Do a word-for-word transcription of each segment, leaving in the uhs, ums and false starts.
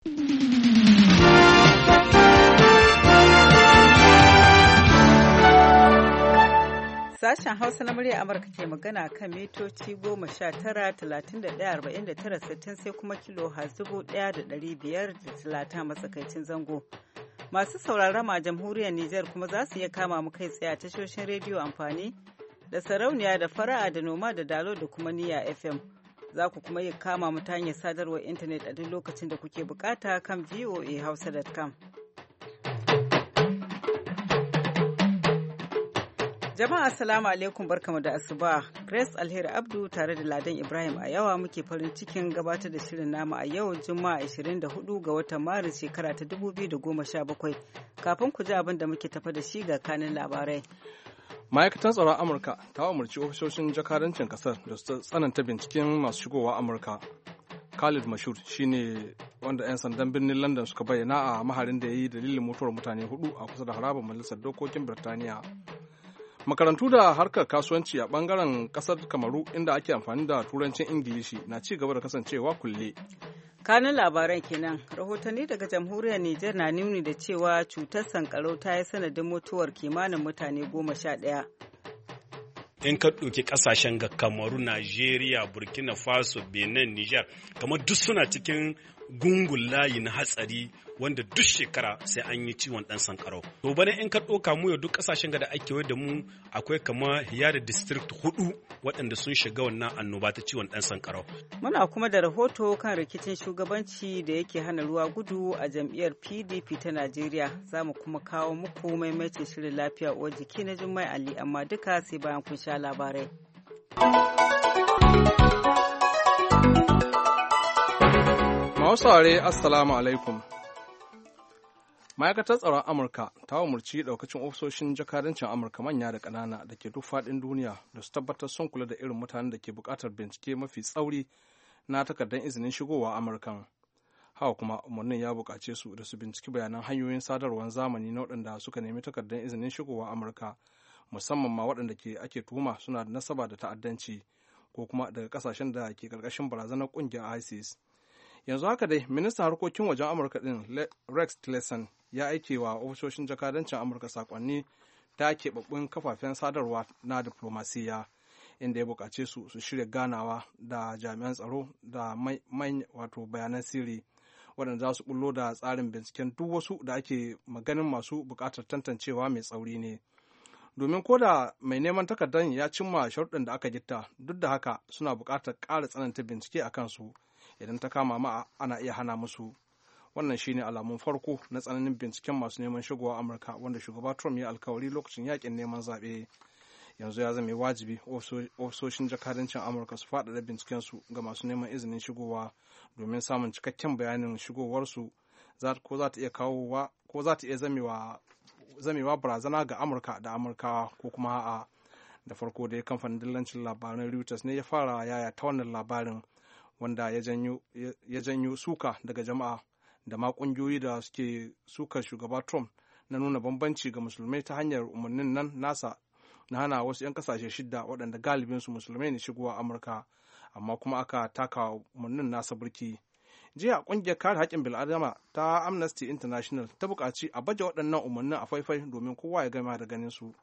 Sashen Hausa na murya Amurka ke magana kan mitoci goma sha tara, talatin da ɗaya, arba'in da tara, sittin sai kuma kilo dubu ɗaya da ɗari biyar da talatin matsakaicin zango. Masu sauraron a jamhuriyar Nijar kuma za su iya kama mu kai tsaye a tashoshin rediyo amfani da sarauniya da fara'a da noma da dalo da kuma niyya F M. Za ku kuma iya kama mu ta hanyar sadarwar intanet a duk lokacin da kuke bukata kan voa hausa dot com. Jama'a assalamu alaikum barkamu da asuba. Grace Alheri Abdu tare da Ladan Ibrahim a yawa muke farin cikin gabatar da shirin namu a yau Juma'a ashirin da hudu ga watan Maris shekara ta dubu biyu da goma sha bakwai. Kafin ku ji abin da muke tafa da shi ga kanin labarai. Ma'aikatar tsaron Amurka ta umarci ofisoshin jakadancin kasar da su tsananta binciken masu shigowa Amurka. Khalid Mashur shine wanda 'yan sandan birnin London suka bayyana a maharin da ya yi dalilin mutuwar mutane hudu a kusa da harabar majalisar dokokin Birtaniya. Makarantu da harkar kasuwanci a bangaren kasar Kamaru inda ake amfani da turancin Ingilishi na ci gaba da kasancewa kulle. Kanun labaran kenan, rahotanni daga jamhuriyar Nijar na nuni da cewa cutar sankarau ta yi sanadin mutuwar kimanin mutane goma sha ɗaya. In ka ɗauki ƙasashen ga Kamaru, Najeriya, Burkina Faso, Benin, Nijar, kamar duk suna cikin gungun layi na hatsari wanda duk shekara sai an yi ciwon ɗan sankarau. To bane in ka ɗauka mu yau duk ƙasashen da ake da mu akwai kama da district hudu waɗanda sun shiga wannan annoba ta ciwon ɗan sankarau. Muna kuma da rahoto kan rikicin shugabanci da yake hana ruwa gudu a jam'iyyar P D P ta Najeriya. Za mu kuma kawo muku maimaitin shirin lafiya uwar jiki na Jummai Ali, amma duka sai bayan kun sha labarai. Mausare assalamu alaikum. Ma'aikatar tsaron Amurka ta umarci daukacin ofisoshin jakadancin Amurka manya da ƙanana da ke duk faɗin duniya da su tabbatar sun kula da irin mutanen da ke buƙatar bincike mafi tsauri na takardar izinin shigowa Amurkan. Hawa kuma umarnin ya buƙace su da su binciki bayanan hanyoyin sadarwar zamani na waɗanda suka nemi takardar izinin shigowa Amurka, musamman ma waɗanda ke ake tuhuma suna da nasaba da ta'addanci ko kuma daga ƙasashen da ke ƙarƙashin barazanar ƙungiyar ISIS. Yanzu haka dai ministan harkokin wajen Amurka ɗin Rex Tillerson ya aike wa ofisoshin jakadancin Amurka sakonni ta keɓaɓɓun kafafen sadarwa na diplomasiya, inda ya buƙace su su shirya ganawa da jami'an tsaro da mai wato bayanan sirri waɗanda za su bullo da tsarin binciken duk wasu da ake maganin masu buƙatar tantancewa mai tsauri ne. Domin ko da mai neman takardar ya cimma sharuɗin da aka gitta, duk da haka suna buƙatar ƙara tsananta bincike a kansu. Idan ta kama ma ana iya hana musu. Wannan shine alamun farko na tsananin binciken masu neman shigowa Amurka wanda shugaba Trump ya alkawari lokacin yakin neman zaɓe. Yanzu ya zama wajibi ofisoshin jakadancin Amurka su faɗaɗa binciken su ga masu neman izinin shigowa domin samun cikakken bayanin shigowarsu ko za ta iya kawowa ko za ta iya zamewa zamewa barazana ga Amurka da Amurkawa ko kuma a'a. Da farko dai kamfanin dillancin labaran Reuters ne ya fara yaya ta wannan labarin, wanda ya janyo suka daga jama'a da ma ƙungiyoyi da suke sukar shugaba Trump na nuna bambanci ga musulmai ta hanyar umarnin nan nasa na hana wasu 'yan kasashe shidda waɗanda galibinsu musulmai ne shigowa Amurka, amma kuma aka taka umarnin nasa burki. Jiya ƙungiyar kare haƙƙin bil'adama ta Amnesty International ta buƙaci a baje waɗannan umarnin a faifai domin kowa ya gama da ganin su.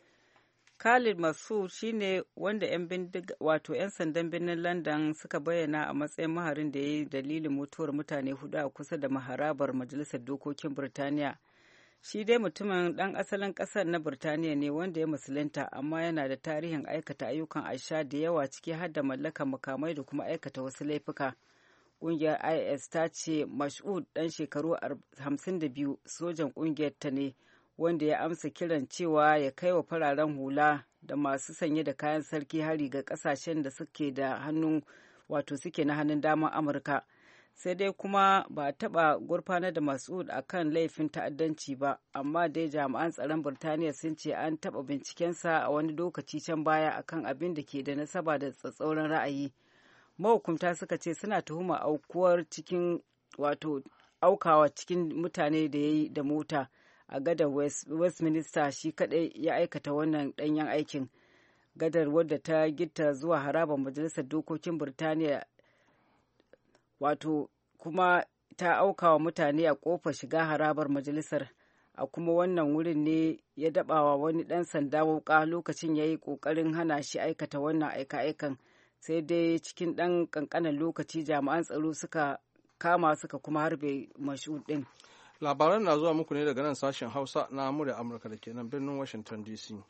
Khalid Massoud shine wanda 'yan bindiga wato 'yan sandan birnin London suka bayyana a matsayin maharin da ya yi dalilin mutuwar mutane hudu a kusa da maharabar Majalisar Dokokin Birtaniya. Shi dai mutumin ɗan asalin ƙasar na Birtaniya ne wanda ya musulunta, amma yana da tarihin aikata ayyukan aisha da yawa, ciki har da mallakar makamai da kuma aikata wasu laifuka. Ƙungiyar I S ta ce Mas'ud ɗan shekaru hamsin da biyu sojan ƙungiyar ta ne, wanda ya amsa kiran cewa ya kai wa fararen hula da masu sanye da kayan sarki hari ga kasashen da suke da hannun wato suke na hannun daman Amurka. Sai dai kuma ba a taɓa gurfanar da Mas'ud a kan laifin ta'addanci ba, amma dai jami'an tsaron Birtaniya sun ce an taɓa bincikensa a wani lokaci can baya akan abin da ke da nasaba da tsatsauran ra'ayi. Mahukunta suka ce suna tuhuma aukuwar cikin wato aukawa cikin mutane da ya yi da mota a gadar West, Westminster shi kadai ya aikata wannan danyen aikin. Gadar wadda ta gitta zuwa harabar Majalisar Dokokin Birtaniya wato kuma ta aukawa mutane a kofar shiga harabar majalisar, a kuma wannan wurin ne ya dabawa wani ɗan sanda wuka lokacin ya yi ƙoƙarin hana shi aikata wannan aika-aikan, sai dai cikin ɗan ƙanƙanin lokaci jami'an tsaro suka kama suka kuma harbe Moshood ɗin. Labaran na zuwa muku ne daga nan sashen Hausa na murya Amurka da ke nan birnin Washington D C.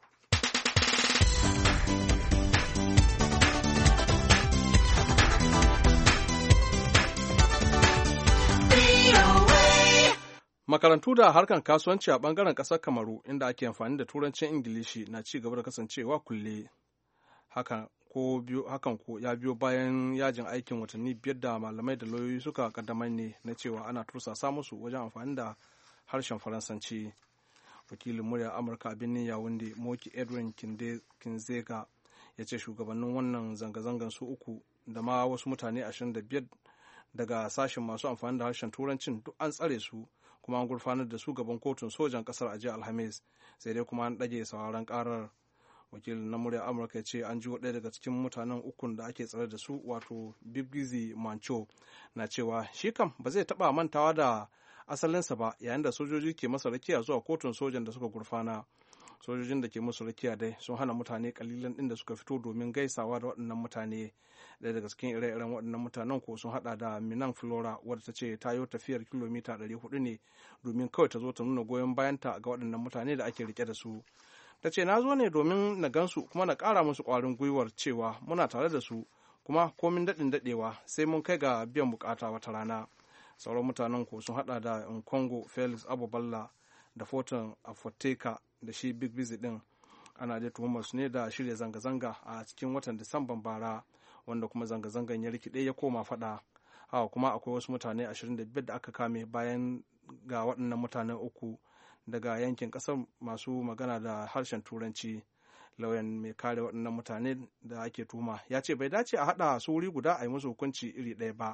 Makarantu da harkar kasuwanci a bangaren ƙasar Kamaru inda ake amfani da turancin Ingilishi na ci gaba da kasancewa kulle. Hakan ko biyo hakan ko ya biyo bayan yajin aikin watanni biyar da malamai da lauyoyi suka kaddamar ne na cewa ana tursasa musu wajen amfani da harshen Faransanci. Wakilin murya Amurka a birnin Yawunde Moki Edwin Kinzega ya ce shugabannin wannan zanga-zangan su uku da ma wasu mutane ashirin da biyar daga sashen masu amfani da harshen turancin duk an tsare su kuma an gurfanar da su gaban kotun sojan kasar a jiya Alhamis, sai dai kuma an ɗage sauraron karar. Wakilin na murya Amurka ya ce an ji ɗaya daga cikin mutanen ukun da ake tsare da su wato Bibgizi Mancho na cewa shi kam ba zai taɓa mantawa da asalinsa ba yayin da sojoji ke masa rakiya zuwa kotun sojan da suka gurfana. Sojojin da ke musu rakiya dai sun hana mutane kalilan ɗin da suka fito domin gaisawa da waɗannan mutane. Ɗaya daga cikin ire-iren waɗannan mutanen ko sun haɗa da Minan Flora wadda ta ce ta yi tafiyar kilomita ɗari hudu ne domin kawai ta zo ta nuna goyon bayanta ga waɗannan mutane da ake rike da su. Ta ce na zo ne domin na gansu kuma na ƙara musu ƙwarin gwiwar cewa muna tare da su kuma komin daɗin daɗewa sai mun kai ga biyan bukata wata rana. Sauran mutanen ko sun haɗa da Nkongo Felix Abuballa da Fortin Afoteka da shi Big Busy ɗin. Ana da tuhumar su ne da shirya zanga-zanga a cikin watan Disamban bara wanda kuma zanga-zangan ya rikide ya koma faɗa. Haka kuma akwai wasu mutane ashirin da biyar da aka kame bayan ga waɗannan mutanen uku daga yankin ƙasar masu magana da harshen turanci. Lauyan mai kare waɗannan mutane da ake tuhuma ya ce bai dace a haɗa su wuri guda a yi musu hukunci iri ɗaya ba.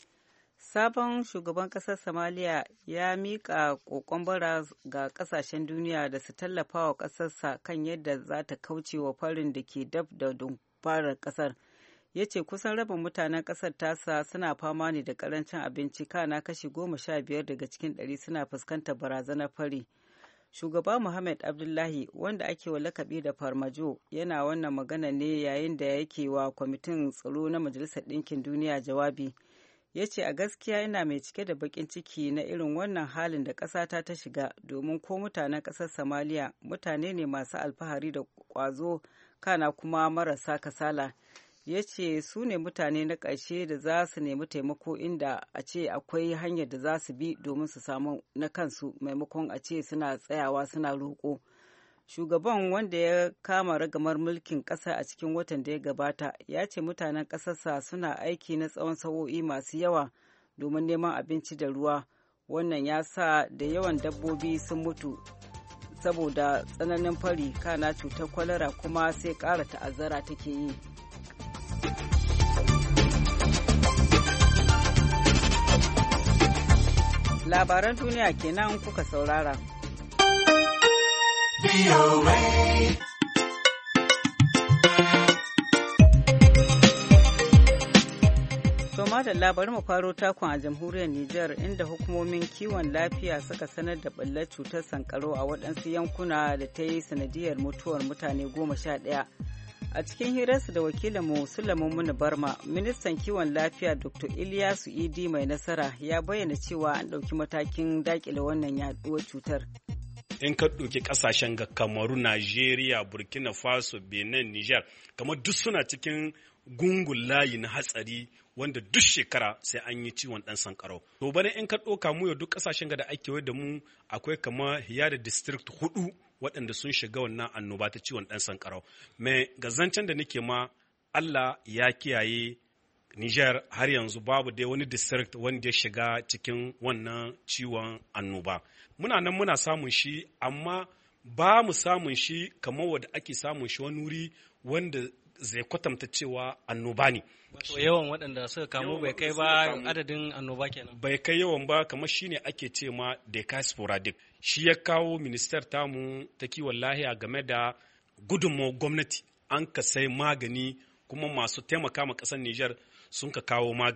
Sabon shugaban ƙasar Somalia ya miƙa ƙoƙon bara ga ƙasashen duniya da su tallafa wa ƙasarsa kan yadda za ta kauce wa farin da ke dab da dumfarar ƙasar. Ya ce kusan rabin mutanen ƙasar tasa suna fama ne da ƙarancin abinci, kana kashi goma sha biyar daga cikin ɗari suna fuskantar barazanar fari. Shugaba Muhammad Abdullahi wanda ake wa lakabi da Farmajo yana wannan magana ne yayin da yake wa kwamitin tsaro na Majalisar Ɗinkin Duniya jawabi. Ya ce a gaskiya yana mai cike da baƙin ciki na irin wannan halin da ƙasata ta shiga, domin ko mutanen ƙasar Somalia mutane ne masu alfahari da ƙwazo kana kuma marasa kasala. Ya ce su ne mutane na ƙarshe da za su nemi taimako inda a ce akwai hanyar da za su bi domin su samu na kansu maimakon a ce suna tsayawa suna roƙo. Shugaban wanda ya kama ragamar mulkin ƙasa a cikin watan da ya gabata ya ce mutanen ƙasarsa suna aiki na tsawon sa'o'i masu yawa domin neman abinci da ruwa. Wannan ya sa da yawan dabbobi sun mutu saboda tsananin fari, kana cutar kwalara kuma sai ƙara ta'azzara take yi. Labaran duniya kenan kuka saurara. Toma da labarin mu faro takon a jamhuriyar Nijar inda hukumomin kiwon lafiya suka sanar da ɓallar cutar sankarau a waɗansu yankuna da ta yi sanadiyar mutuwar mutane goma sha ɗaya. A cikin hirarsa da wakilinmu Sulaiman Muni Barma, ministan kiwon lafiya Doctor Ilyasu Idi mai nasara ya bayyana cewa an ɗauki matakin daƙile wannan yaɗuwar cutar. In ka ɗauki ƙasashen ga Kamaru, Najeriya, Burkina Faso, Benin, Niger, kamar duk suna cikin gungun layi na hatsari wanda duk shekara sai an yi ciwon ɗan sankarau. To bane in ka ɗauka mu yau duk ƙasashen ga da ake da mu akwai kamar hiya da district hudu waɗanda sun shiga wannan annoba ta ciwon ɗan sankarau. Mai gazancen da nake ma Allah ya kiyaye Niger har yanzu babu dai wani district wanda ya shiga cikin wannan ciwon annoba. Muna nan muna samun shi amma ba mu samun shi kamar wanda ake samun shi wani wuri wanda zai kwatanta cewa annoba ne. Wato yawan waɗanda suka kamu bai kai ba adadin annoba kenan. Bai kai yawan ba kamar shine ake ce ma deca sporadic. Shi ya kawo ministar tamu ta kiwon lahiya game da gudunmawar gwamnati an ka sai magani kuma masu taimaka ma ƙasar Nijar sun ka kawo magani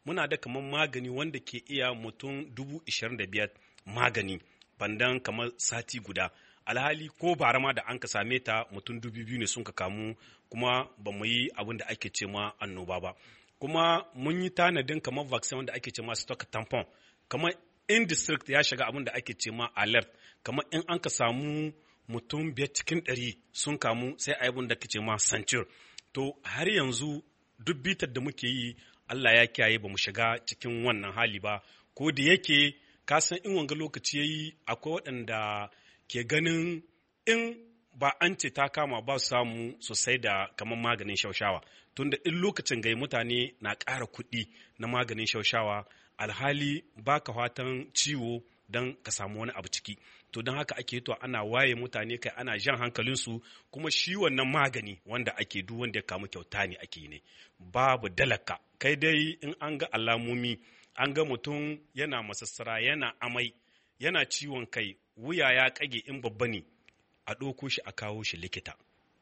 muna da kamar magani wanda ke iya mutum dubu ishirin da biyar magani bandan kamar sati guda. Alhali ko bara ma da an ka same ta mutum dubu biyu ne sun ka kamu kuma ba mu yi abin da ake ce ma annoba ba. Kuma mun yi tanadin kamar vaccine wanda ake ce ma stock tampon, kamar in district ya shiga abin da ake ce ma alert, kamar in an ka samu mutum biyar cikin ɗari sun kamu sai a yi da ke ce ma sancir. To har yanzu duk bitar da muke yi Allah ya kiyaye ba mu shiga cikin wannan hali ba, ko da yake ka san in wanga lokaci ya yi akwai waɗanda ke ganin in ba an ce ta kama ba su samu sosai da kamar maganin shaushawa, tunda in lokacin gai mutane na ƙara kuɗi na maganin shaushawa, alhali ba ka fatan ciwo don ka samu wani abu ciki. To don haka ake to ana waye mutane kai, ana jan hankalinsu, kuma shi wannan magani wanda ake duk wanda ya kamu kyauta ne ake ne, babu dalaka. Kai dai in an ga alamomi, an ga mutum yana masassara, yana amai, yana ciwon kai, wuya ya kage in babba ne, a ɗauko shi a kawo shi likita.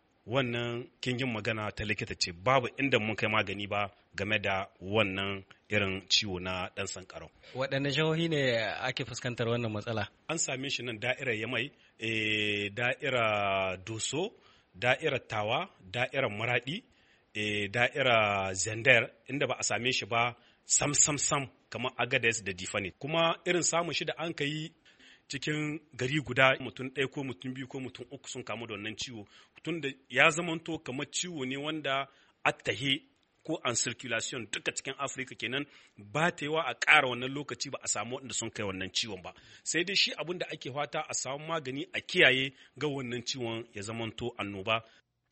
Wannan kingin magana ta likita ce, babu inda mun kai magani ba game da wannan irin ciwo na ɗan sankarau. Waɗanne jihohi ne ake fuskantar wannan matsala? An same shi nan da'irar Yamai, e, da'irar Doso, da'irar Tawa, da'irar Maradi, e, da'irar Zandar, inda ba a same shi ba sam sam sam kamar Agadez da Difane. Kuma irin samun shi da an ka yi cikin gari guda mutum ɗaya ko mutum biyu ko mutum uku sun kamu da wannan ciwo, tun da ya zamanto kamar ciwo ne wanda attahe ko an circulation duka cikin Afirka, kenan ba ta yiwa a ƙara wannan lokaci ba a samu waɗanda sun kai wannan ciwon ba. Sai dai shi abin da ake fata a samu magani a kiyaye ga wannan ciwon ya zamanto annoba.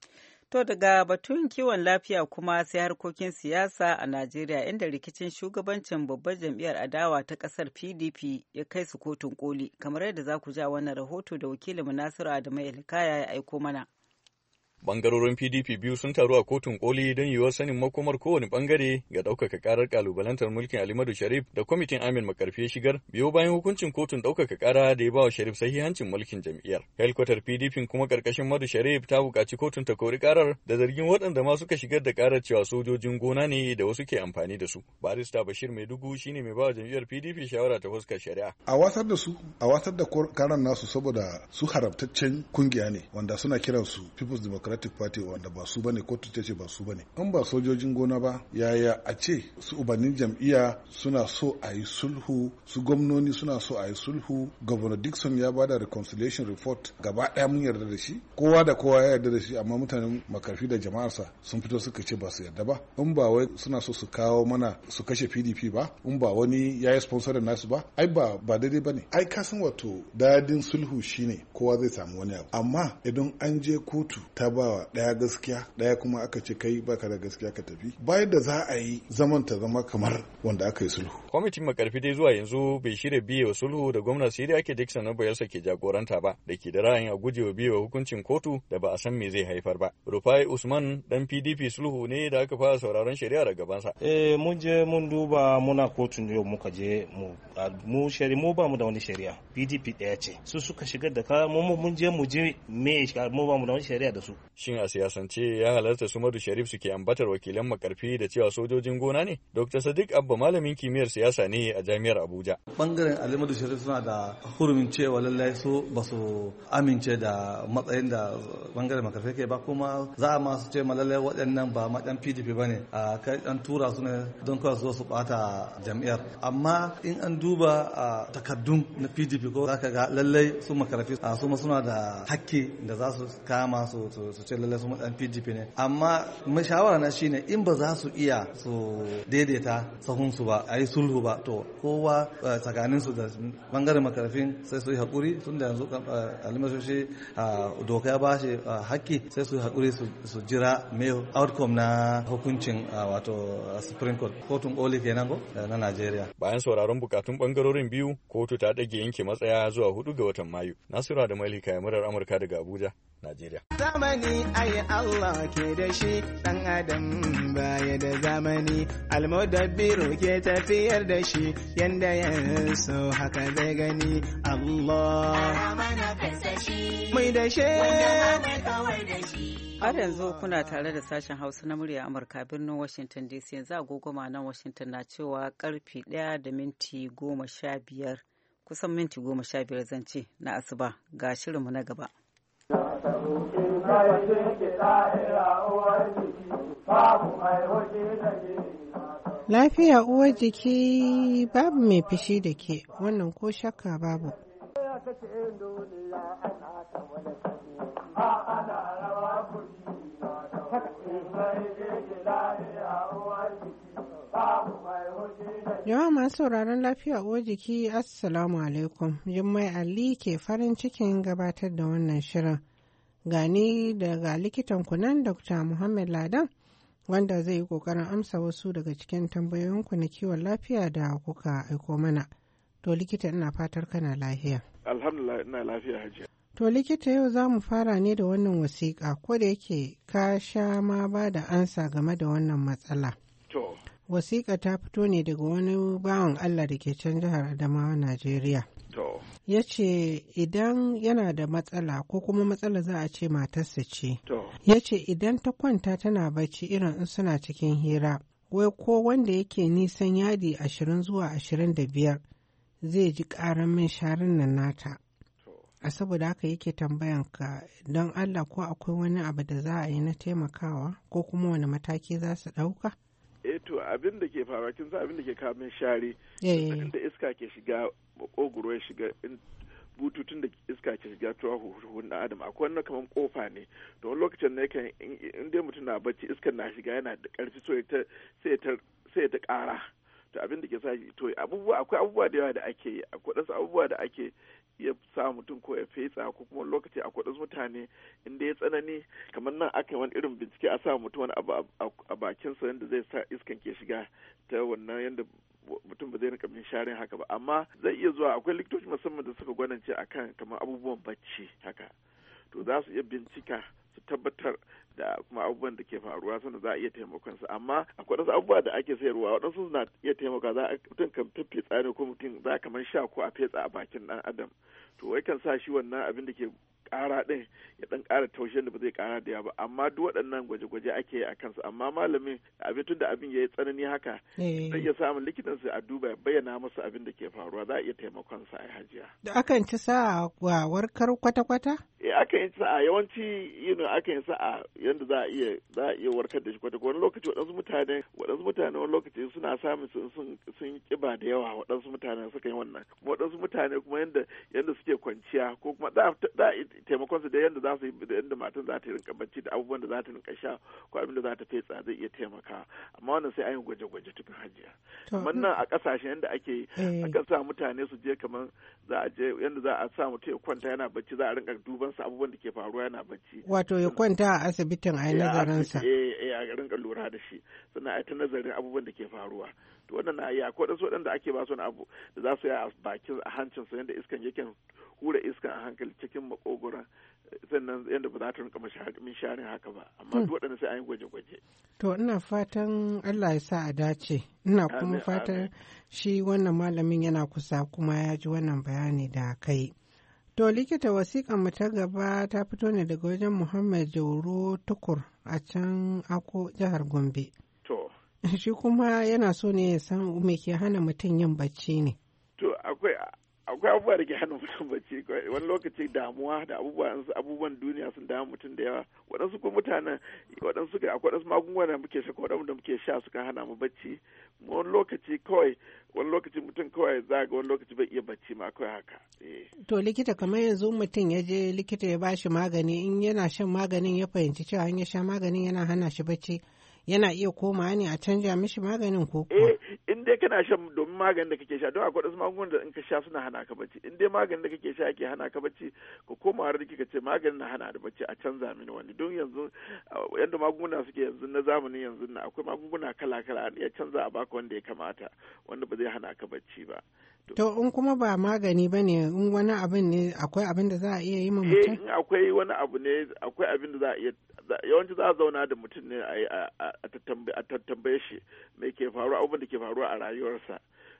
To daga batun kiwon lafiya kuma sai harkokin siyasa a Najeriya, inda rikicin shugabancin babbar jam'iyyar adawa ta kasar P D P ya kai su kotun koli, kamar yadda za ku ja wannan rahoto da wakilin Nasiru Adamu Elkaya ya aiko mana. Bangarorin P D P biyu sun taru a kotun koli don yiwuwar sanin makomar kowane bangare ga ɗaukaka karar kalubalantar mulkin Alimadu Sharif da kwamitin Amin Makarfi ya shigar biyo bayan hukuncin kotun ɗaukaka kara da ya ba wa Sharif sahihancin mulkin jam'iyyar. Helkwatar P D P kuma ƙarƙashin Madu Sharif ta buƙaci kotun ta kori karar da zargin waɗanda ma suka shigar da karar cewa sojojin gona ne da wasu ke amfani da su. Barista Bashir Maidugu shine mai ba wa jam'iyyar P D P shawara ta fuskar shari'a. A watsar da su, a watsar da karar nasu saboda su haramtaccen kungiya ne wanda suna kiransu People's Democratic Party wanda ba su bane, kotu ta ce ba su bane. In ba sojojin gona ba, yaya a ce su ubannin jam'iyya suna so a yi sulhu, su gwamnoni suna so a yi sulhu, Governor Dixon ya bada reconciliation report, gaba ɗaya mun yarda da shi, kowa da kowa ya yarda da shi, amma mutanen Makarfi da jama'arsa sun fito suka ce ba su yarda ba. In ba wai suna so su kawo mana su kashe P D P ba, in ba wani ya yi sponsor da nasu ba, ai ba ba daidai bane. Ai ka san wato dadin sulhu shine kowa zai samu wani abu, amma idan an je kotu ta ba daya gaskiya daya kuma aka ce kai baka da gaskiya ka tafi, bayan da za a yi zaman ta zama kamar wanda aka yi sulhu. Kwamitin Makarfi dai zuwa yanzu bai shirya biye wa sulhu da gwamna sai dai ake Dixon na Bayelsa ke jagoranta ba, da ke da ra'ayin a gujewa biye wa hukuncin kotu da ba a san me zai haifar ba. Rufai Usman dan P D P sulhu ne da aka fara sauraron shari'a da gabansa. Eh mun je mun duba, muna kotun yau muka je mu mu shari mu ba mu da wani shari'a. P D P daya ce. Su suka shigar da ka mu mun je mu je me mu ba mu da wani shari'a da su. Shin a siyasance ya halarta su Madu Sharif suke ambatar wakilan Makarfi da cewa sojojin gona ne? Doctor Sadiq Abba malamin kimiyyar siyasa ne a Jami'ar Abuja. Bangaren Alimadu Sharif suna da hurumin cewa lallai su ba su amince da matsayin da bangaren Makarfi ke ba, kuma za a masu ce lallai waɗannan ba maɗan P D P ba ne, a kai an tura su ne don kawai su su ɓata jam'iyyar. Amma in an duba a takardun na P D P ko za ka ga lallai su Makarfi su ma suna da hakki da za su kama su su ce lallai su maɗan P D P ne. Amma shawara na shine in ba za su iya su daidaita sahunsu ba, a yi sulhu ba, to kowa tsakanin su da bangaren Makarfin sai su yi haƙuri, tun da yanzu alimasoshi doka ya ba shi haƙƙi, sai su yi haƙuri su jira mai outcome na hukuncin wato Supreme Court, kotun koli kenan ko na Najeriya. Bayan sauraron bukatun bangarorin biyu, kotu ta ɗage yanke matsaya zuwa hudu ga watan Mayu. Nasiru da Malika ya murar Amurka daga Abuja, Najeriya. Zamani ai Allah ke da shi, ɗan adam baya da zamani, almudabbiru ke tafiyar da shi, yanda ya so haka zai gani. Allah mai da shi, wanda mai kawar da shi. Har yanzu kuna tare da sashen Hausa na murya Amurka birnin Washington D C. Yanzu agogoma nan Washington na cewa karfe ɗaya da minti goma sha biyar, kusan minti goma sha biyar zance na asuba. Ga shirinmu na gaba. Lafiya uwar jiki babu mai fishi da ke, wannan ko shakka babu. Jama'a masu sauraron lafiya uwar jiki, Assalamu alaikum. Jummai Ali ke farin cikin gabatar da wannan shirin. Gani daga likitan kunan Dokta Muhammad Ladan, wanda zai yi ƙoƙarin amsa wasu daga cikin tambayoyinku na kiwon lafiya da kuka aiko mana. To likita, ina fatar kana lafiya. Alhamdulillah, ina lafiya hajiya. To likita, yau za mu fara ne da wannan wasiƙa, ko da yake ka sha ma ba da ansa game da wannan matsala. To. Wasiƙa ta fito ne daga wani bawan Allah da ke can jihar Adamawa, Najeriya. To. Ya ce idan yana da matsala ko kuma matsala za a ce matarsa ce. To. Ya ce idan ta kwanta tana bacci irin in suna cikin hira, wai ko wanda yake nisan yadi ashirin zuwa ashirin da biyar zai ji ƙaran min sharin nan nata. A saboda haka yake tambayan ka don Allah ko akwai wani abu da za a yi na taimakawa ko kuma wani mataki za su ɗauka? Eh to abin da ke faruwa kin san abin da ke kawo min shari inda iska ke shiga makogoro ya shiga bututun da iska ke shiga tuwa huhun da adam akwai wannan kamar kofa ne to wani lokacin ne kan in dai mutum na bacci iskar na shiga yana da karfi so sai ta sai ta ƙara to abin da ke sa to abubuwa akwai abubuwa da yawa da ake yi akwai wasu abubuwa da ake ya sa mutum ko ya fetsa ko kuma lokaci akwai wasu mutane inda ya tsanani kamar nan aka yi wani irin bincike a sa mutum wani abu a bakinsa yadda zai sa iskan ke shiga ta wannan yadda mutum ba zai rika min sharin haka ba amma zai iya zuwa akwai likitoci musamman da suka gwanance akan kamar abubuwan bacci haka to za su iya bincika su tabbatar da kuma abubuwan da ke faruwa sanda za a iya taimakon su amma akwai wasu abubuwa da ake sayarwa waɗansu suna iya taimaka za a mutum kan fefetsa ne ko mutum za kamar sha ko a fetsa a bakin ɗan adam to wai kan sa shi wannan abin da ke ƙara ɗin ya ɗan ƙara taushen da ba zai ƙara da yawa ba amma duk waɗannan gwaje-gwaje ake yi a kansu amma malamin abin tun da abin ya yi tsanani haka zai iya samun likitan su a duba ya bayyana masa abin da ke faruwa za a iya taimakon sa a hajiya. Da akan ci sa'a wa warkar kwata-kwata? Eh akan yi sa'a yawanci yin akan yi sa'a yadda za a iya za a iya warkar da shi kwata wani lokaci waɗansu mutane waɗansu mutane wani lokaci suna samun sun sun sun kiba da yawa waɗansu mutane suka yi wannan kuma waɗansu mutane kuma yanda yanda suke kwanciya ko kuma za taimakon su da yadda za su yi da yadda matan za ta rinka bacci da abubuwan da za ta rinka sha ko abin da za ta fetsa zai iya taimaka amma wannan sai an yi gwaje-gwaje tukun hajiya kamar nan a kasashen yadda ake akan sa mutane su je kamar za a je yadda za a sa mutum ya kwanta yana bacci za a rinka duban sa abubuwan da ke faruwa yana bacci wato ya kwanta a asibitin a yi nazarin sa eh eh a rinka lura da shi sannan a ta nazarin abubuwan da ke faruwa to wannan na iya akwai wasu waɗanda ake ba su wani abu da za su yi a bakin a hancin su yadda iskan yake hura iskan a hankali cikin makogoron sannan yadda ba za ta rinka min sharin haka ba amma duk waɗanda sai an yi gwaje-gwaje. To ina fatan Allah ya sa a dace ina kuma fatan shi wannan malamin yana kusa kuma ya ji wannan bayani da kai. To likita wasiƙan mu ta gaba ta fito ne daga wajen Muhammad Jauro Tukur a can Ako jihar Gombe. To. Shi kuma yana so ne ya san me ke hana mutum yin bacci ne. To akwai akwai abubuwa da ke hana mutum bacci wani lokaci damuwa da abubuwan abubuwan duniya sun damu mutum da yawa waɗansu kuma mutanen waɗansu suka akwai waɗansu magunguna da muke sha waɗanda muke sha suka hana mu bacci wani lokaci kawai wani lokaci mutum kawai za ga wani lokaci bai iya bacci ma kawai haka. To likita kamar yanzu mutum ya je likita ya bashi magani in yana shan maganin ya fahimci cewa in ya sha maganin yana hana shi bacci yana iya komawa ne a canja mishi maganin ko kuwa? Eh, in dai kana shan domin maganin da kake sha don akwai wasu magungunan da in ka sha suna hana ka bacci in dai maganin da kake sha ke hana ka bacci ko koma da kika ce maganin na hana da bacci a canza mini wani don yanzu yadda magunguna suke yanzu na zamanin yanzu na akwai magunguna kala kala an iya canza a baka wanda ya kamata wanda ba zai hana ka bacci ba. To in kuma ba magani ba ne in wani abin ne akwai abin da za a iya yi ma mutum? Eh in akwai wani abu ne akwai abin da za a iya yawanci za a zauna da mutum ne a tattambaye shi mai ke faruwa abubuwan da ke faruwa a rayuwarsa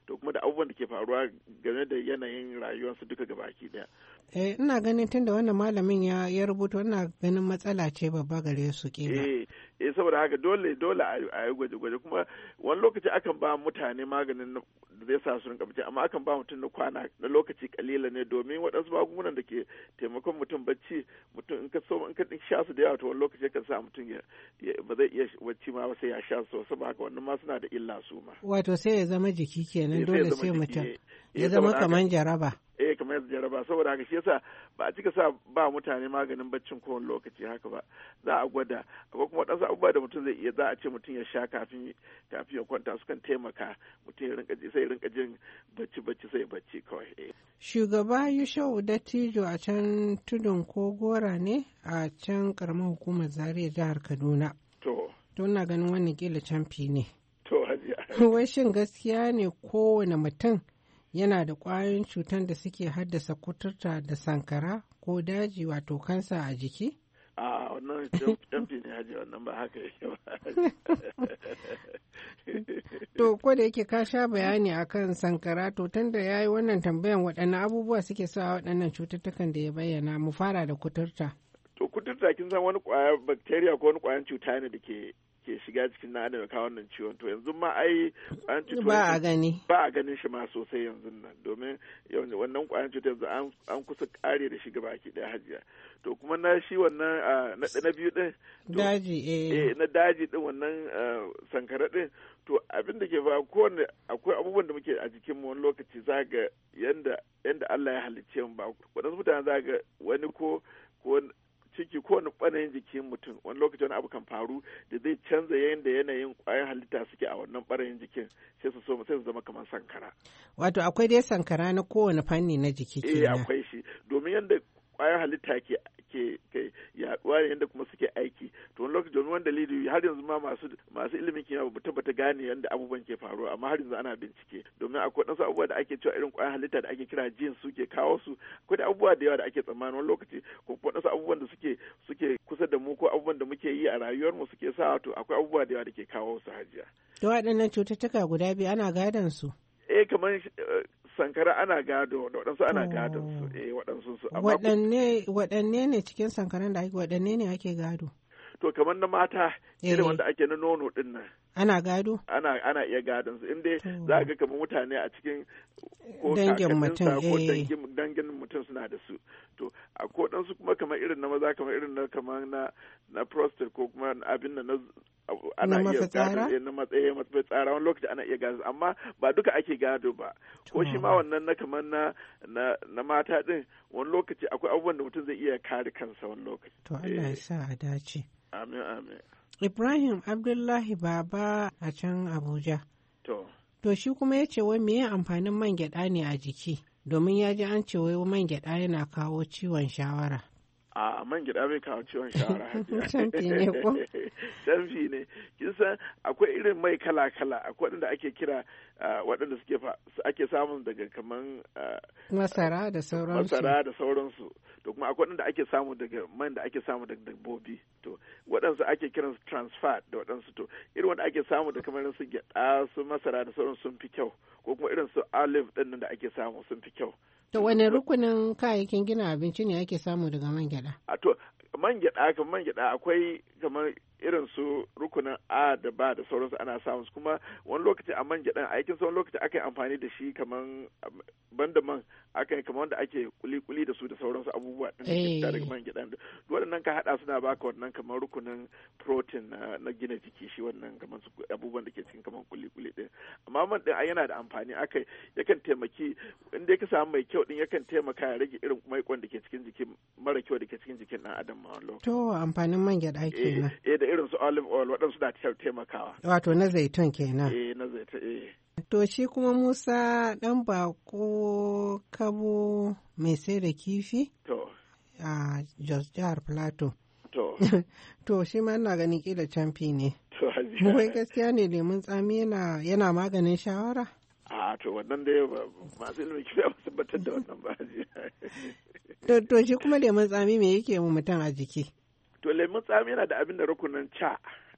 to kuma da abubuwan da ke faruwa game da yanayin rayuwarsu duka gabaki daya. Eh, ina ganin tunda wannan malamin ya ya rubuta, ina ganin matsala ce babba gare su kila. Eh, eh saboda haka dole dole a yi gwaje-gwaje, kuma wani lokaci akan ba mutane maganin da zai sa su rinka bacci, amma akan ba mutum na kwana na lokaci kalila ne, domin waɗansu magungunan da ke taimakon mutum bacci, mutum in ka so in ka sha su da yawa to wani lokaci kan sa mutum ya ba zai iya bacci ma sai ya sha su, saboda haka wannan ma suna da illa su ma. Wato sai ya zama jiki kenan, dole sai mutum ya zama kaman jaraba. eh kamar yadda jaraba, saboda haka shi yasa ba a cika sa ba mutane maganin baccin kowane lokaci haka ba, za a gwada. Akwai kuma wadansu abubuwa da mutum zai iya, za a ce mutum ya sha kafin kafin ya kwanta, sukan taimaka mutum ya rinka sai ya rinka jin bacci bacci sai bacci kawai. eh Shugaba Yushau Dattijo a can tudun Kogora ne a can karamar hukumar Zaria jihar Kaduna. To. To na ganin wannan kila camfi ne. To hajiya. Wai shin gaskiya ne kowane mutum yana da ƙwayoyin cutar da suke haddasa kuturta da sankara ko daji wato kansa a jiki? A wannan camfi ne hajiya, wannan ba haka yake ba. To ko da yake ka sha bayani akan sankara, to tunda ya yi wannan tambayan waɗanne abubuwa suke sa waɗannan cututtukan da ya bayyana, mu fara da kuturta. To kuturta kin san wani ƙwayar bacteria ko wani ƙwayar cuta ne da ke ke shiga cikin na adam ya kawo wannan ciwon. To yanzu ma ai ƙwayar cuta ba a gani ba a ganin shi ma sosai yanzu nan, domin wannan ƙwayar cuta yanzu an kusa ƙare da shi gabaki ɗaya hajiya. To kuma na shi wannan na biyu ɗin daji eh na daji ɗin wannan sankara ɗin, to abin da ke fa kowane akwai abubuwan da muke a jikin mu wani lokaci za ga yanda yanda Allah ya halicce mu, ba wadansu mutane za ga wani ko ko ciki ko wani ɓanayin jikin mutum wani lokaci wani abu kan faru da zai canza yadda yanayin ƙwayar halitta suke a wannan ɓarayin jikin, sai su so sai su zama kamar sankara. Wato akwai dai sankara na kowane fanni na jiki kenan. Eh akwai shi, domin yadda ƙwayar halitta ke ke ke yaduwa ne yadda kuma suke aiki, to wani lokaci domin wani dalili har yanzu ma masu masu ilimin kimiyya ba tabbata gane yadda abubuwan ke faruwa, amma har yanzu ana bincike, domin akwai wasu abubuwa da ake cewa irin ƙwayar halitta da ake kira jin suke kawo su, akwai da abubuwa da yawa da ake tsammani wani lokaci ko wasu abubuwan da suke suke kusa da mu ko abubuwan da muke yi a rayuwar mu suke sa, to akwai abubuwa da yawa da ke kawo su hajiya. To waɗannan cututtuka guda biyu ana gadon su? Eh kamar sankara ana gado da waɗansu ana gadon su, eh waɗansu su. Waɗanne waɗanne ne cikin sankaran da ake waɗanne ne ake gado? To kamar na mata irin wanda ake na nono din nan. Ana gado? Ana ana iya gadon su, inda za ga kamar mutane a cikin ko dangin mutum ko dangin dangin mutum suna da su. To a ko dan su kuma kamar irin na maza, kamar irin na kamar na na prostate ko kuma abin da na ana iya gado na matsayi matsayi tsara wani lokaci ana iya gado, amma ba duka ake gado ba. Ko shi ma wannan na kamar na na mata din wani lokaci akwai abubuwan da mutum zai iya kare kansa wani lokaci. To Allah ya sa a dace. Amin amin. Ibrahim Abdullahi Baba a can Abuja. To. To shi kuma ya ce wai meye amfanin man gyaɗa ne a jiki? Domin ya ji an ce wai man gyaɗa yana kawo ciwon shawara. A man gyaɗa bai kawo ciwon shawara. Canfi ne ko? Canfi ne. Kin san akwai irin mai kala-kala, akwai waɗanda ake kira waɗanda suke ake samun daga kaman masara da sauransu. Masara da sauransu. To kuma akwai waɗanda ake samu daga man da ake samu daga dabbobi. To waɗansu ake kiran su trans fat da waɗansu, to irin wanda ake samu da kamar su gyaɗa su masara da sauransu sun fi kyau, ko kuma irin su olive ɗin nan da ake samu sun fi kyau. To wane rukunin kayayyakin gina abinci ne ake samu daga man gyaɗa? A to man gyaɗa kamar man gyaɗa akwai kamar irin su rukunin A da ba da sauransu ana samun su, kuma wani lokaci a man gyaɗan aikin sa wani lokaci aka yi amfani da shi kamar banda man aka yi kamar wanda ake kuli-kuli da su da sauransu abubuwa ɗin da ke fita daga man gyaɗan. Waɗannan ka haɗa suna baka wannan kamar rukunin protein na gina jiki, shi wannan kamar su abubuwan da ke cikin kamar kuli-kuli ɗin. Amma man ɗin yana da amfani, aka yakan taimaki inda ya ka samu mai kyau ɗin yakan taimaka ya rage irin maikon da ke cikin jikin mara kyau da ke cikin jikin ɗan adam ma wani lokaci. To amfanin man gyaɗa kenan. Eh da irin su olive oil waɗansu na taimakawa. Wato na zaitun kenan. Eh na zaitun eh. To shi kuma Musa ɗan bako Kabo mai sai da kifi? To. A Jos Jihar Plateau. To. To shi ma ina ganin kila camfi ne. To hajiya. Wai gaskiya ne lemun tsami yana yana maganin shawara? A to wannan dai masu ilimin kimiyya ba su tabbatar da wannan ba hajiya. To to shi kuma lemun tsami me yake mu mutum a jiki? To lemun tsami yana da abin da rukunin ca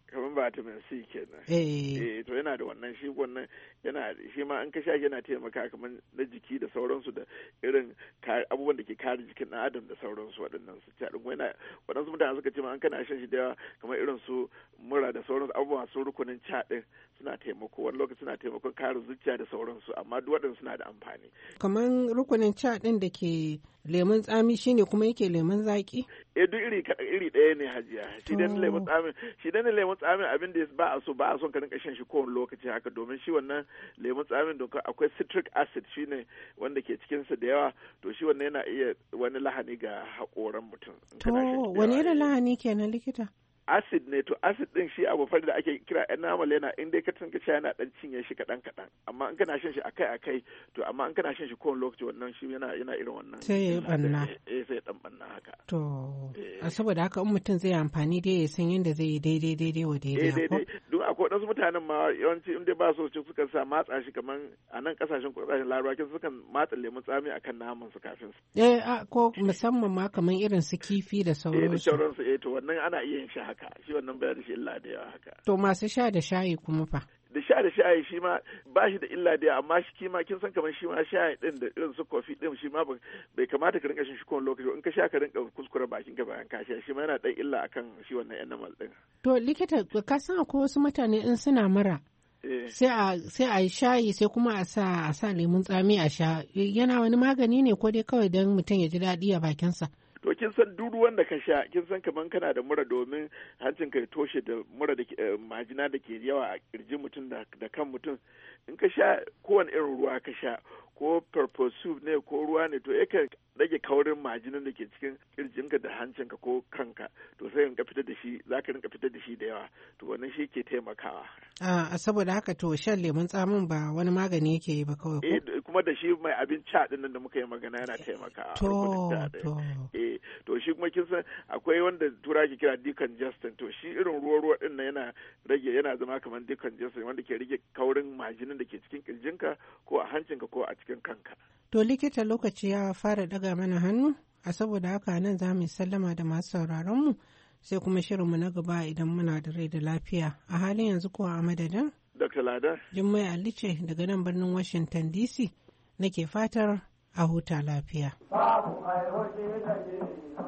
kamar vitamin C kenan. Eh. Eh to yana da wannan shi wannan yana shi ma an ka sha yana taimaka kamar na jiki da sauransu da irin abubuwan da ke kare jikin ɗan adam da sauransu waɗannan su ci haɗin yana waɗansu mutane suka ce ma an kana shan shi da yawa kamar irin su mura da sauransu abubuwa su rukunin ci haɗin suna taimako wani lokaci suna taimakon kare zuciya da sauransu amma duk waɗannan suna da amfani. Kamar rukunin ci haɗin da ke lemun tsami shine kuma yake lemun zaki? Eh duk iri iri ɗaya ne hajiya. Shi dan lemun tsami shi dan lemun tsami abin da ba a so ba a son ka rinka shan shi kowane lokaci haka domin shi wannan lemun tsamin da akwai citric acid shine wanda ke cikin sa da yawa to shi wannan yana iya wani lahani ga haƙoran mutum. To wani irin lahani kenan likita? acid ne to acid din shi abu fari da ake kira enamel yana in dai ka tunka yana dan cinye shi kadan kadan amma in kana shan shi akai akai to amma in kana shan shi kowane lokaci wannan shi yana yana irin wannan sai ya banna eh sai ya dan banna haka to a saboda haka in mutum zai amfani da ya san yadda zai yi daidai daidai wa daidai ko eh duk akwai wasu mutanen ma yawanci in dai ba su ci suka sa matsa shi kaman a nan kasashen kasashen larabawa kin sukan matsa lemun tsami akan naman su kafin su eh ko musamman ma kaman irin su kifi da sauransu eh da sauransu eh to wannan ana iya yin shi haka shi wannan bai da shi illa da yawa haka. To masu sha da shayi kuma fa? Da sha da shayi shi ma ba shi da illa da yawa amma shi kima kin san kamar shi ma shayi din da irin su kofi din shi ma bai kamata ka rinka shin shi kowane lokaci in ka sha ka rinka kuskure bakin ka bayan ka sha shi ma yana da illa akan shi wannan enamel din. To likita ka san akwai wasu mutane in suna mura sai a sai a yi shayi sai kuma a sa a sa lemun tsami a sha yana wani magani ne ko dai kawai don mutum ya ji daɗi a bakinsa? To kin san duk ruwan da ka sha kin san kaman kana da mura domin hancin ka toshe da mura da majina da ke yawa a kirjin mutum da kan mutum in ka sha kowane irin ruwa ka sha ko purple soup ne ko ruwa ne to yakan rage kaurin majinan da ke cikin kirjinka da hancinka ko kanka to sai in ka fitar da shi za ka rinka fitar da shi da yawa to wannan shi ke taimakawa. A saboda haka to shan lemun tsamin ba wani magani yake yi ba kawai ko? Eh kuma da shi mai abin ca din nan da muka yi magana yana taimakawa. To to. Eh to shi kuma kin san akwai wanda tura ke kira decongestant to shi irin ruwa ruwa din nan yana rage yana zama kamar decongestant wanda ke rage kaurin majinan da ke cikin kirjinka ko a hancinka ko a cikin kanka. To likita lokaci ya fara daga mana hannu, a saboda haka nan za mu sallama da masu sauraronmu sai kuma shirinmu na gaba idan muna da rai da lafiya. A halin yanzu kuwa a madadin? Doctor Lada. Jummai Ali ce daga nan birnin Washington D C nake fatar a huta lafiya. Babu mai hoji da ke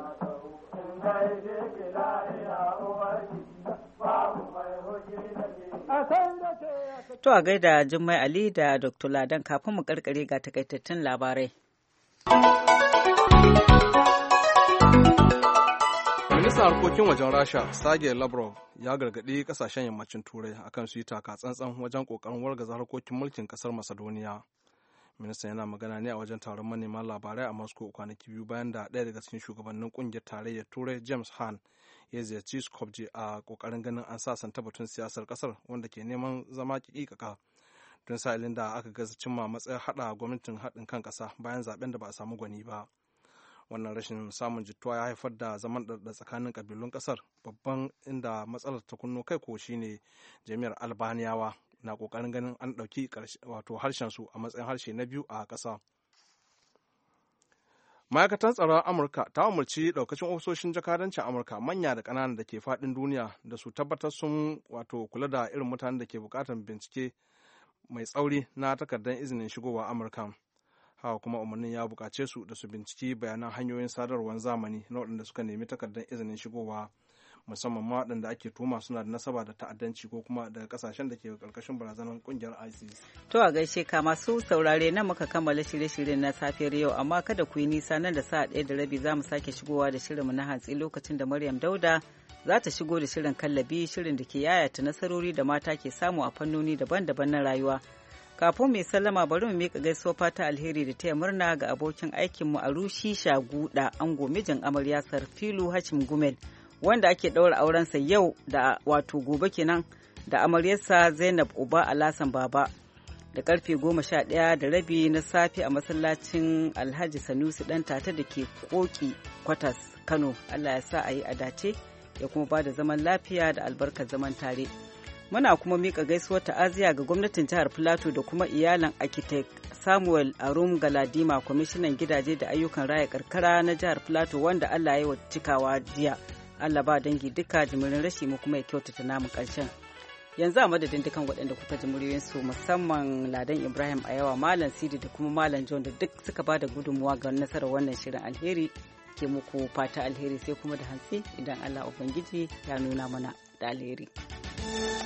in gaide ke babu mai hoji da ke To a gaida Jummai Ali da Doctor Ladan kafin mu karkare ga takaitattun labarai. Ministan harkokin wajen Rasha, Sergei Lavrov, ya gargaɗi kasashen yammacin Turai akan su yi taka tsantsan wajen ƙoƙarin wargaza harkokin mulkin ƙasar Macedonia. Ministan yana magana ne a wajen taron manema labarai a Moscow kwanaki biyu bayan da ɗaya daga cikin shugabannin ƙungiyar tarayyar Turai, James Hahn, ya ziyarci Skopje a kokarin ganin an sasanta batun siyasar kasar wanda ke neman zama kikikaka don sa'ilin da aka gaza cimma matsayar hada gwamnatin haɗin kan ƙasa bayan zaben da ba a samu gwani ba. Wannan rashin samun jituwa ya haifar da zaman da tsakanin kabilun ƙasar babban inda matsalar ta kunno kai ko shine jami'ar Albaniyawa na kokarin ganin an ɗauki wato harshen su a matsayin harshe na biyu a ƙasa. Ma'aikatan tsaron Amurka ta umarci daukacin ofisoshin jakadancin Amurka manya da ƙananan da ke faɗin duniya da su tabbatar sun wato kula da irin mutanen da ke buƙatar bincike mai tsauri na takardar izinin shigowa Amurka. Haka kuma umarnin ya buƙace su da su binciki bayanan hanyoyin sadarwar zamani na waɗanda suka nemi takardar izinin shigowa musamman ma waɗanda ake tuma suna da nasaba da ta'addanci ko kuma daga ƙasashen da ke ƙarƙashin barazanar ƙungiyar ISIS. To a gaishe ka masu saurare nan muka kammala shirye-shiryen na safiyar yau amma kada ku yi nisa nan da sa'a ɗaya da rabi za mu sake shigowa da shirinmu na hantsi lokacin da Maryam Dauda za ta shigo da shirin kallabi shirin da ke yayata nasarori da mata ke samu a fannoni daban-daban na rayuwa. Kafin mai sallama bari mu miƙa gaisuwa fata alheri da taya murna ga abokin aikinmu a Rushi Shaguda ango mijin amarya Sarfilu Hashim Gumel wanda ake ɗaura aurensa yau da wato gobe kenan da amaryarsa Zainab Uba Alasan Baba da karfe goma sha ɗaya da rabi na safe a masallacin Alhaji Sanusi ɗan tata da ke Koki Kwatas Kano. Allah ya sa a yi a dace ya kuma ba da zaman lafiya da albarkar zaman tare. Muna kuma mika gaisuwar ta'aziya ga gwamnatin jihar Filato da kuma iyalan architect Samuel Arum Galadima kwamishinan gidaje da ayyukan raya karkara na jihar Filato wanda Allah ya yi wa cikawa jiya. Allah ba dangi duka jimirin rashi mu kuma ya kyautata namu ƙarshen. Yanzu a madadin dukan waɗanda kuka ji muryoyinsu musamman Ladan Ibrahim Ayawa, Malam Sidi da kuma Malam John da duk suka ba da gudunmuwa ga nasarar wannan shirin. Alheri ke muku fata alheri sai kuma da hantsi idan Allah Ubangiji ya nuna mana da alheri.